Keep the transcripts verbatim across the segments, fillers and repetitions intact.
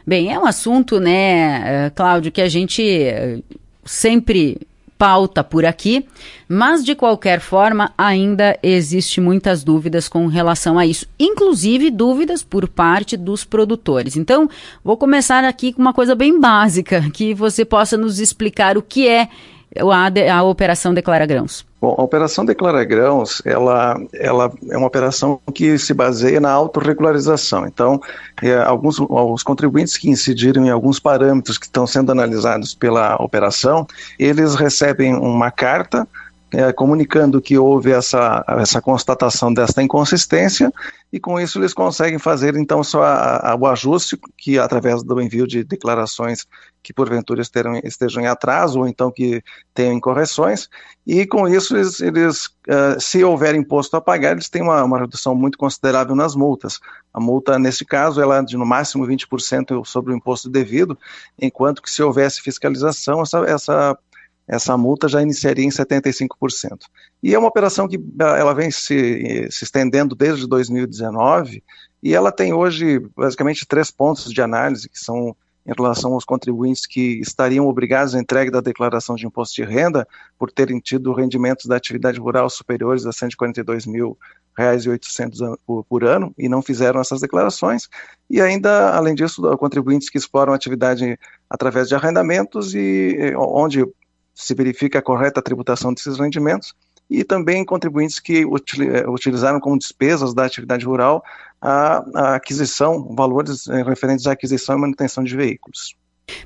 Bem, é um assunto, né, Cláudio, que a gente sempre pauta por aqui, mas de qualquer forma ainda existe muitas dúvidas com relação a isso, inclusive dúvidas por parte dos produtores. Então, vou começar aqui com uma coisa bem básica, que você possa nos explicar o que é a, a Operação Declara Grãos. Bom, a Operação Declara Grãos, ela, ela é uma operação que se baseia na autorregularização. Então, é, alguns os contribuintes que incidiram em alguns parâmetros que estão sendo analisados pela operação, eles recebem uma carta é, comunicando que houve essa, essa constatação desta inconsistência, e com isso eles conseguem fazer então só a, a, o ajuste, que através do envio de declarações que porventura estejam, estejam em atraso ou então que tenham incorreções, e com isso eles, eles uh, se houver imposto a pagar, eles têm uma, uma redução muito considerável nas multas. A multa, nesse caso, ela é de no máximo vinte por cento sobre o imposto devido, enquanto que se houvesse fiscalização, essa, essa, essa multa já iniciaria em setenta e cinco por cento. E é uma operação que ela vem se, se estendendo desde dois mil e dezenove, e ela tem hoje basicamente três pontos de análise, que são em relação aos contribuintes que estariam obrigados à entrega da declaração de imposto de renda por terem tido rendimentos da atividade rural superiores a cento e quarenta e dois mil reais e oitocentos por, por ano e não fizeram essas declarações, e ainda, além disso, contribuintes que exploram a atividade através de arrendamentos e onde se verifica a correta tributação desses rendimentos, e também contribuintes que utilizaram como despesas da atividade rural a, a aquisição, valores referentes à aquisição e manutenção de veículos.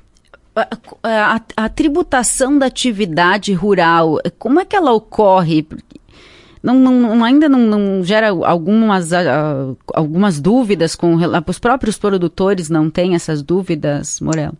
A, a, a tributação da atividade rural, como é que ela ocorre? Não, não, ainda não, não gera algumas, algumas dúvidas com os próprios produtores não têm essas dúvidas, Morello?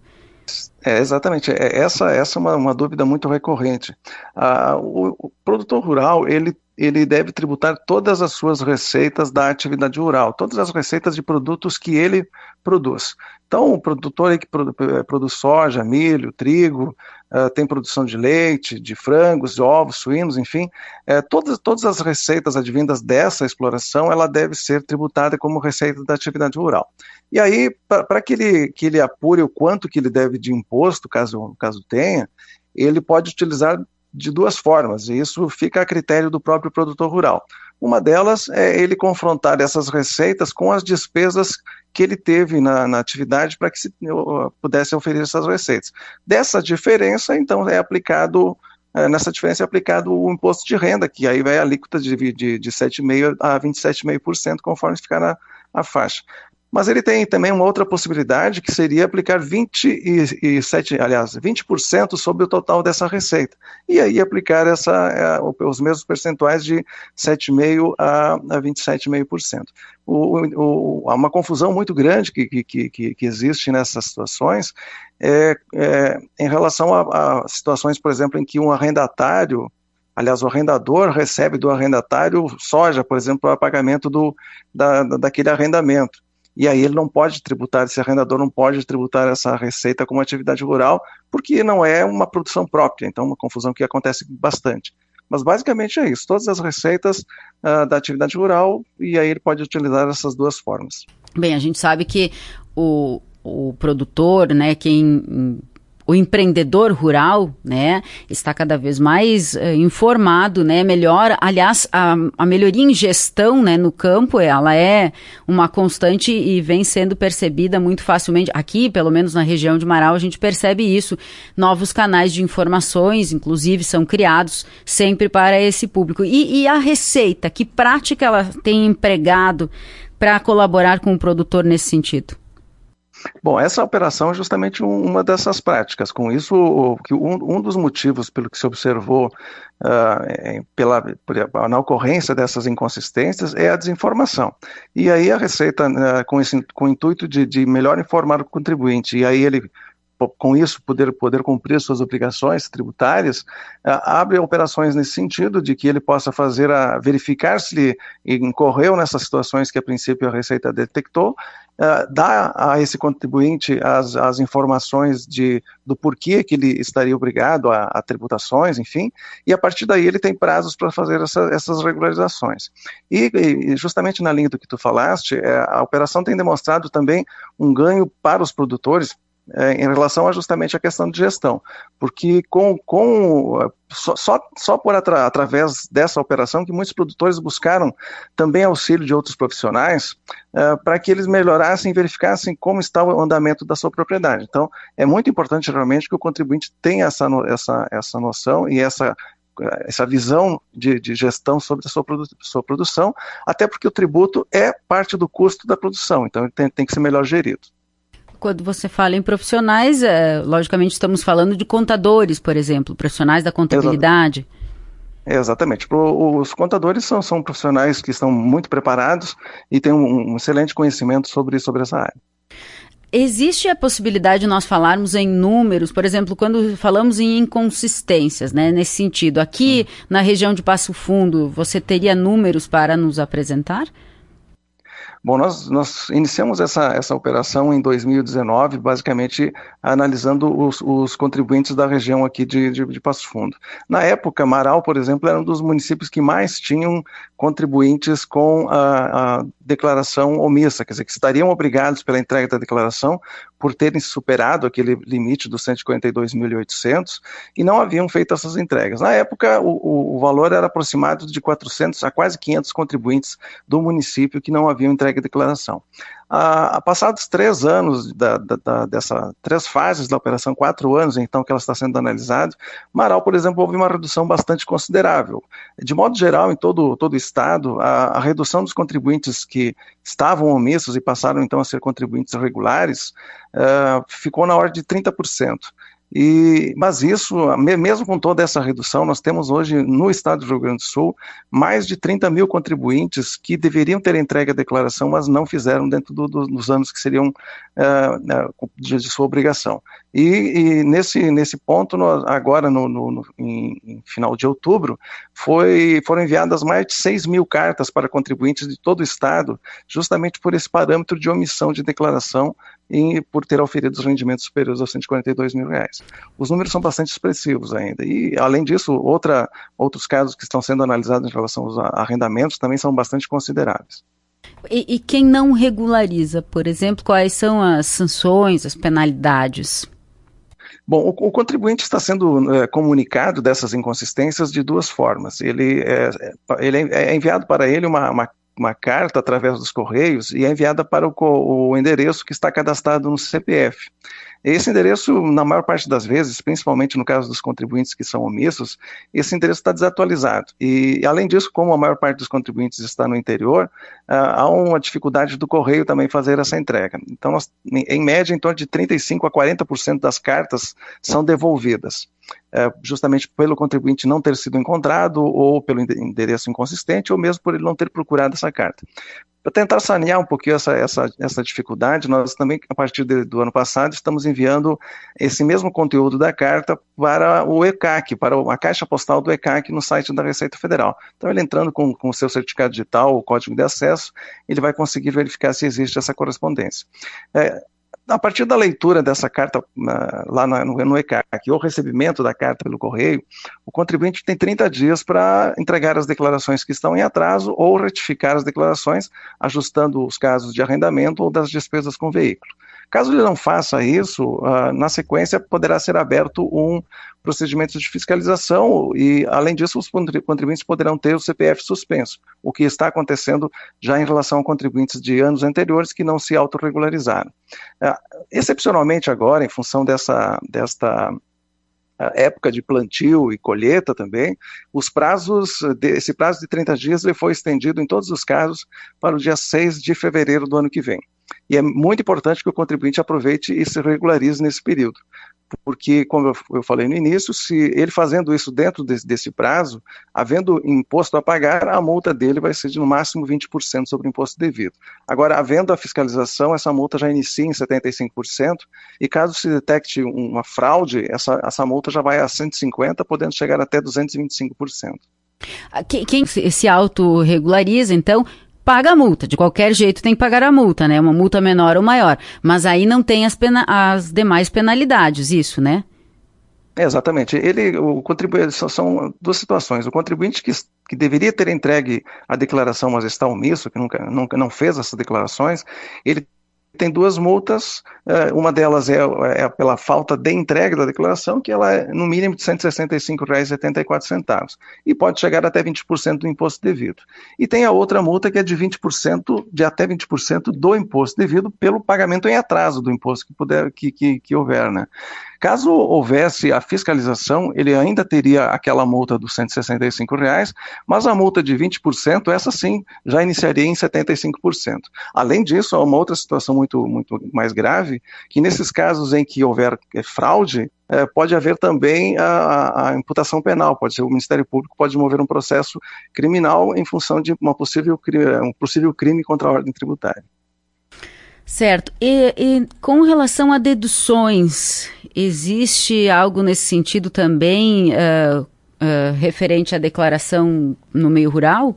É, exatamente, essa, essa é uma, uma dúvida muito recorrente. Ah, o, o produtor rural, ele, ele deve tributar todas as suas receitas da atividade rural, todas as receitas de produtos que ele produz. Então, o produtor aí que produ, produz soja, milho, trigo, uh, tem produção de leite, de frangos, de ovos, suínos, enfim, uh, todas, todas as receitas advindas dessa exploração, ela deve ser tributada como receita da atividade rural. E aí, para que ele, que ele apure o quanto que ele deve de imposto, caso, caso tenha, ele pode utilizar de duas formas, e isso fica a critério do próprio produtor rural. Uma delas é ele confrontar essas receitas com as despesas que ele teve na, na atividade para que se uh, pudesse oferecer essas receitas. Dessa diferença, então, é aplicado, uh, nessa diferença é aplicado o imposto de renda, que aí vai a alíquota de, de, de sete vírgula cinco por cento a vinte e sete vírgula cinco por cento, conforme ficar na a faixa. Mas ele tem também uma outra possibilidade, que seria aplicar vinte e sete, aliás, vinte por cento sobre o total dessa receita. E aí aplicar essa, os mesmos percentuais de sete vírgula cinco por cento a vinte e sete vírgula cinco por cento. O, o, há uma confusão muito grande que, que, que, que existe nessas situações é, é, em relação a, a situações, por exemplo, em que um arrendatário, aliás, o arrendador recebe do arrendatário soja, por exemplo, para pagamento do, da, daquele arrendamento. E aí ele não pode tributar, esse arrendador não pode tributar essa receita como atividade rural, porque não é uma produção própria, então uma confusão que acontece bastante. Mas basicamente é isso, todas as receitas uh, da atividade rural, e aí ele pode utilizar essas duas formas. Bem, a gente sabe que o, o produtor, né, quem... O empreendedor rural, né, está cada vez mais uh, informado, né, melhor, aliás, a, a melhoria em gestão, né, no campo, ela é uma constante e vem sendo percebida muito facilmente. Aqui, pelo menos na região de Marau, a gente percebe isso. Novos canais de informações, inclusive, são criados sempre para esse público. E, e a receita, que prática ela tem empregado para colaborar com o produtor nesse sentido? Bom, essa operação é justamente uma dessas práticas. Com isso, um, um dos motivos pelo que se observou uh, pela, na ocorrência dessas inconsistências é a desinformação. E aí a Receita, uh, com, esse, com o intuito de, de melhor informar o contribuinte, e aí ele, com isso, poder, poder cumprir suas obrigações tributárias, uh, abre operações nesse sentido, de que ele possa fazer a, verificar se ele incorreu nessas situações que a princípio a Receita detectou, uh, dá a esse contribuinte as, as informações de, do porquê que ele estaria obrigado a, a tributações, enfim, e a partir daí ele tem prazos para fazer essa, essas regularizações. E, e justamente na linha do que tu falaste, é, a operação tem demonstrado também um ganho para os produtores, É, em relação a justamente a questão de gestão, porque com, com, só, só, só por atra, através dessa operação que muitos produtores buscaram também auxílio de outros profissionais uh, para que eles melhorassem e verificassem como está o andamento da sua propriedade. Então, é muito importante realmente que o contribuinte tenha essa, essa, essa noção e essa essa visão de, de gestão sobre a sua, produ sua produção, até porque o tributo é parte do custo da produção, então ele tem, tem que ser melhor gerido. Quando você fala em profissionais, é, logicamente estamos falando de contadores, por exemplo, profissionais da contabilidade. Exatamente. Os contadores são, são profissionais que estão muito preparados e têm um, um excelente conhecimento sobre, sobre essa área. Existe a possibilidade de nós falarmos em números, por exemplo, quando falamos em inconsistências, né, nesse sentido. Aqui, hum. na região de Passo Fundo, você teria números para nos apresentar? Bom, nós, nós iniciamos essa, essa operação em dois mil e dezenove, basicamente analisando os, os contribuintes da região aqui de, de, de Passo Fundo. Na época, Marau, por exemplo, era um dos municípios que mais tinham contribuintes com a, a declaração omissa, quer dizer, que estariam obrigados pela entrega da declaração por terem superado aquele limite dos cento e quarenta e dois mil e oitocentos e não haviam feito essas entregas. Na época, o, o, o valor era aproximado de quatrocentos a quase quinhentos contribuintes do município que não haviam entregue a declaração. Ah, passados três anos, da, da, da, dessa, três fases da operação, quatro anos então que ela está sendo analisada, Marau, por exemplo, houve uma redução bastante considerável. De modo geral, em todo, todo o estado, a, a redução dos contribuintes que estavam omissos e passaram então a ser contribuintes regulares, uh, ficou na ordem de trinta por cento. E, mas isso, mesmo com toda essa redução, nós temos hoje no estado do Rio Grande do Sul mais de trinta mil contribuintes que deveriam ter entregue a declaração, mas não fizeram dentro do, do, dos anos que seriam uh, de, de sua obrigação. E, e nesse, nesse ponto, nós, agora no, no, no em, em final de outubro, foi, foram enviadas mais de seis mil cartas para contribuintes de todo o estado, justamente por esse parâmetro de omissão de declaração e por ter auferido os rendimentos superiores aos cento e quarenta e dois mil reais. Os números são bastante expressivos ainda. E, além disso, outra, outros casos que estão sendo analisados em relação aos arrendamentos também são bastante consideráveis. E, e quem não regulariza, por exemplo, quais são as sanções, as penalidades? Bom, o, o contribuinte está sendo é, comunicado dessas inconsistências de duas formas. Ele é, ele é enviado para ele uma, uma uma carta através dos correios e é enviada para o, o endereço que está cadastrado no C P F. Esse endereço, na maior parte das vezes, principalmente no caso dos contribuintes que são omissos, esse endereço está desatualizado. E, além disso, como a maior parte dos contribuintes está no interior, há uma dificuldade do correio também fazer essa entrega. Então, nós, em média, em torno de trinta e cinco a quarenta por cento das cartas são devolvidas. É, justamente pelo contribuinte não ter sido encontrado, ou pelo endereço inconsistente, ou mesmo por ele não ter procurado essa carta. Para tentar sanear um pouquinho essa, essa, essa dificuldade, nós também, a partir de, do ano passado, estamos enviando esse mesmo conteúdo da carta para o E C A C, para a caixa postal do E C A C no site da Receita Federal. Então, ele entrando com, com o seu certificado digital, o código de acesso, ele vai conseguir verificar se existe essa correspondência. É, A partir da leitura dessa carta uh, lá no, no E C A C, ou recebimento da carta pelo correio, o contribuinte tem trinta dias para entregar as declarações que estão em atraso ou retificar as declarações, ajustando os casos de arrendamento ou das despesas com o veículo. Caso ele não faça isso, uh, na sequência poderá ser aberto um procedimento de fiscalização e, além disso, os contribuintes poderão ter o C P F suspenso, o que está acontecendo já em relação a contribuintes de anos anteriores que não se autorregularizaram. Uh, excepcionalmente agora, em função dessa, desta época de plantio e colheita também, os prazos, esse prazo de trinta dias ele foi estendido em todos os casos para o dia seis de fevereiro do ano que vem. E é muito importante que o contribuinte aproveite e se regularize nesse período, porque, como eu falei no início, se ele fazendo isso dentro desse, desse prazo, havendo imposto a pagar, a multa dele vai ser de no máximo vinte por cento sobre o imposto devido. Agora, havendo a fiscalização, essa multa já inicia em setenta e cinco por cento, e caso se detecte uma fraude, essa, essa multa já vai a cento e cinquenta por cento, podendo chegar até duzentos e vinte e cinco por cento. Quem, quem se autorregulariza, então, paga a multa, de qualquer jeito tem que pagar a multa, né? Uma multa menor ou maior, mas aí não tem as, pena, as demais penalidades, isso, né? É, exatamente. Ele, o contribuinte, são, são duas situações. O contribuinte que, que deveria ter entregue a declaração, mas está omisso, que nunca, nunca não fez essas declarações, ele tem duas multas, uma delas é, é pela falta de entrega da declaração, que ela é no mínimo de cento e sessenta e cinco reais e setenta e quatro centavos, e pode chegar até vinte por cento do imposto devido. E tem a outra multa que é de vinte por cento, de até vinte por cento do imposto devido pelo pagamento em atraso do imposto que, puder, que, que, que houver, né? Caso houvesse a fiscalização, ele ainda teria aquela multa dos cento e sessenta e cinco reais, mas a multa de vinte por cento, essa sim, já iniciaria em setenta e cinco por cento. Além disso, há uma outra situação muito, muito mais grave, que nesses casos em que houver fraude, é, pode haver também a, a imputação penal, pode ser o Ministério Público pode mover um processo criminal em função de uma possível, um possível crime contra a ordem tributária. Certo. E, e com relação a deduções, existe algo nesse sentido também uh, uh, referente à declaração no meio rural?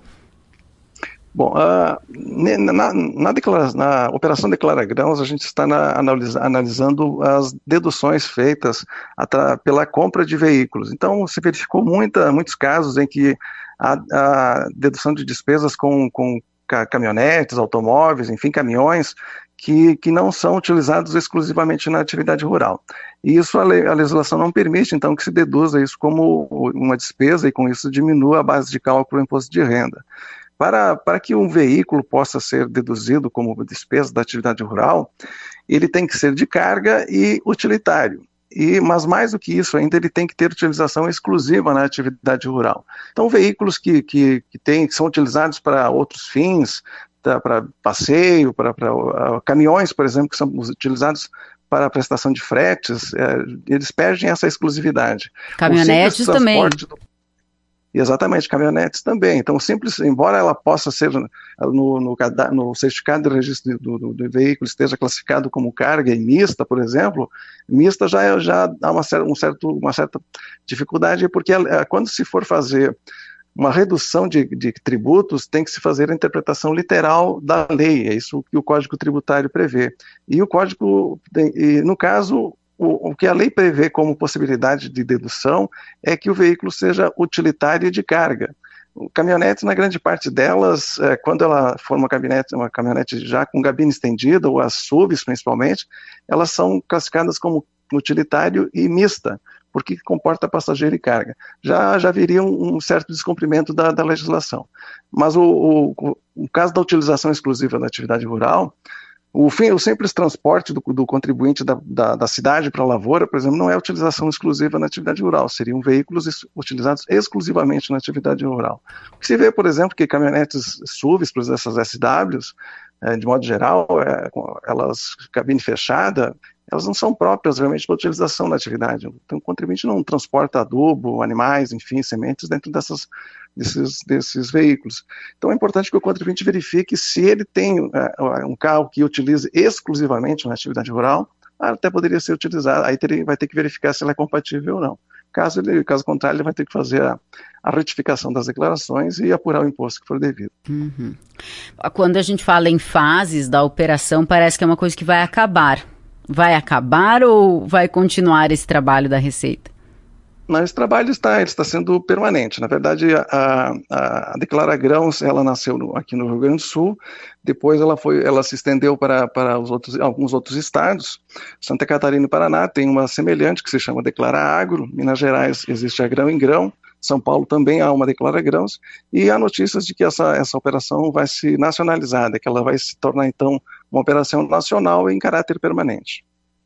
Bom, uh, na, na, declara, na Operação Declara Grãos, a gente está na, analisa, analisando as deduções feitas atra, pela compra de veículos. Então, se verificou muita, muitos casos em que a, a dedução de despesas com, com caminhonetes, automóveis, enfim, caminhões, Que, que não são utilizados exclusivamente na atividade rural. E isso a, lei, a legislação não permite, então, que se deduza isso como uma despesa e com isso diminua a base de cálculo do imposto de renda. Para, para que um veículo possa ser deduzido como despesa da atividade rural, ele tem que ser de carga e utilitário. E, mas mais do que isso ainda, ele tem que ter utilização exclusiva na atividade rural. Então, veículos que, que, que, tem, que são utilizados para outros fins, para passeio, para uh, caminhões, por exemplo, que são utilizados para a prestação de fretes, uh, eles perdem essa exclusividade. Caminhonetes também. Do... Exatamente, caminhonetes também. Então, simples, embora ela possa ser, no, no, no certificado de registro do, do, do veículo, esteja classificado como carga e mista, por exemplo, mista já, já dá uma, um certo, uma certa dificuldade, porque uh, quando se for fazer uma redução de, de tributos, tem que se fazer a interpretação literal da lei, é isso que o Código Tributário prevê. E o Código, e no caso, o, o que a lei prevê como possibilidade de dedução é que o veículo seja utilitário e de carga. Caminhonetes, na grande parte delas, é, quando ela for uma caminhonete, uma caminhonete já com gabine estendida, ou as S U Vs principalmente, elas são classificadas como utilitário e mista, porque comporta passageiro e carga. Já, já viria um, um certo descumprimento da, da legislação. Mas o, o, o caso da utilização exclusiva da atividade rural, o, fim, o simples transporte do, do contribuinte da, da, da cidade para a lavoura, por exemplo, não é utilização exclusiva na atividade rural, seriam veículos ex, utilizados exclusivamente na atividade rural. O que se vê, por exemplo, que caminhonetes S U Vs, por exemplo, essas S Ws, é, de modo geral, é, elas, cabine fechada, elas não são próprias realmente para utilização na atividade. Então, o contribuinte não transporta adubo, animais, enfim, sementes dentro dessas, desses, desses veículos. Então, é importante que o contribuinte verifique se ele tem uh, um carro que utilize exclusivamente na atividade rural, até poderia ser utilizado, aí teria, vai ter que verificar se ela é compatível ou não. Caso, ele, caso contrário, ele vai ter que fazer a, a retificação das declarações e apurar o imposto que for devido. Uhum. Quando a gente fala em fases da operação, parece que é uma coisa que vai acabar. Vai acabar ou vai continuar esse trabalho da Receita? Não, esse trabalho está, ele está sendo permanente. Na verdade, a, a, a Declara Grãos, ela nasceu no, aqui no Rio Grande do Sul, depois ela, foi, ela se estendeu para, para os outros, alguns outros estados. Santa Catarina e Paraná tem uma semelhante que se chama Declara Agro, Minas Gerais existe a Grão em Grão, São Paulo também há uma Declara Grãos, e há notícias de que essa, essa operação vai se nacionalizar, que ela vai se tornar então uma operação nacional em caráter permanente.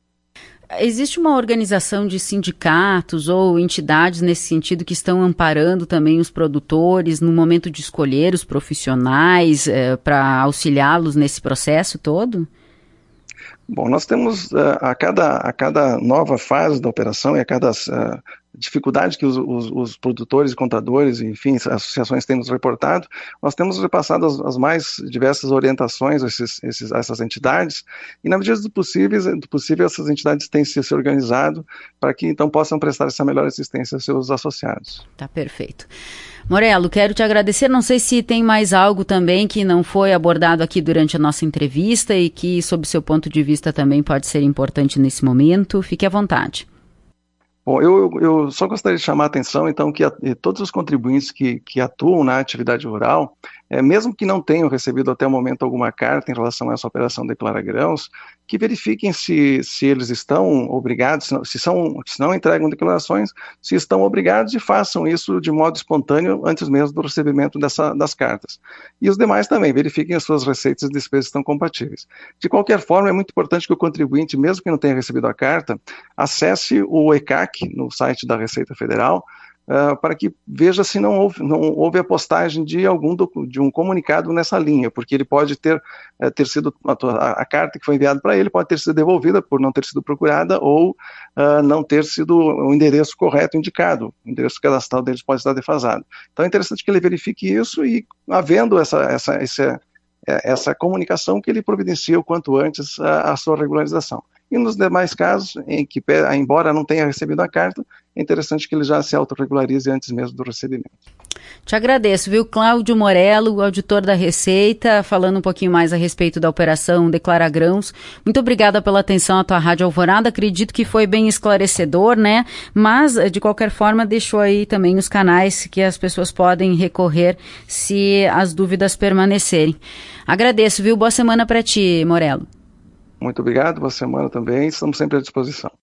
Existe uma organização de sindicatos ou entidades nesse sentido que estão amparando também os produtores no momento de escolher os profissionais eh, para auxiliá-los nesse processo todo? Bom, nós temos uh, a, cada, a cada nova fase da operação e a cada uh, dificuldade que os, os, os produtores, contadores, enfim, as associações têm nos reportado, nós temos repassado as, as mais diversas orientações a, esses, esses, a essas entidades, e na medida do possível, do possível essas entidades têm se, se organizado para que então possam prestar essa melhor assistência aos seus associados. Tá perfeito. Morello, quero te agradecer, não sei se tem mais algo também que não foi abordado aqui durante a nossa entrevista e que, sob seu ponto de vista, também pode ser importante nesse momento. Fique à vontade. Bom, eu, eu só gostaria de chamar a atenção, então, que a, todos os contribuintes que, que atuam na atividade rural, é, mesmo que não tenham recebido até o momento alguma carta em relação a essa operação Declara Grãos, que verifiquem se, se eles estão obrigados, se, são, se não entregam declarações, se estão obrigados e façam isso de modo espontâneo antes mesmo do recebimento dessa, das cartas. E os demais também, verifiquem as suas receitas e despesas estão compatíveis. De qualquer forma, é muito importante que o contribuinte, mesmo que não tenha recebido a carta, acesse o E C A C no site da Receita Federal, Uh, para que veja se não houve, não houve a postagem de algum do, de um comunicado nessa linha, porque ele pode ter, uh, ter sido, a, a carta que foi enviada para ele pode ter sido devolvida por não ter sido procurada ou uh, não ter sido o endereço correto indicado, o endereço cadastral deles pode estar defasado. Então é interessante que ele verifique isso e, havendo essa, essa, essa, essa comunicação, que ele providencie o quanto antes a, a sua regularização. E nos demais casos, em que, embora não tenha recebido a carta, é interessante que ele já se autorregularize antes mesmo do recebimento. Te agradeço, viu? Cláudio Morello, auditor da Receita, falando um pouquinho mais a respeito da operação Declara Grãos. Muito obrigada pela atenção à tua Rádio Alvorada, acredito que foi bem esclarecedor, né? Mas, de qualquer forma, deixou aí também os canais que as pessoas podem recorrer se as dúvidas permanecerem. Agradeço, viu? Boa semana para ti, Morello. Muito obrigado, boa semana também, estamos sempre à disposição.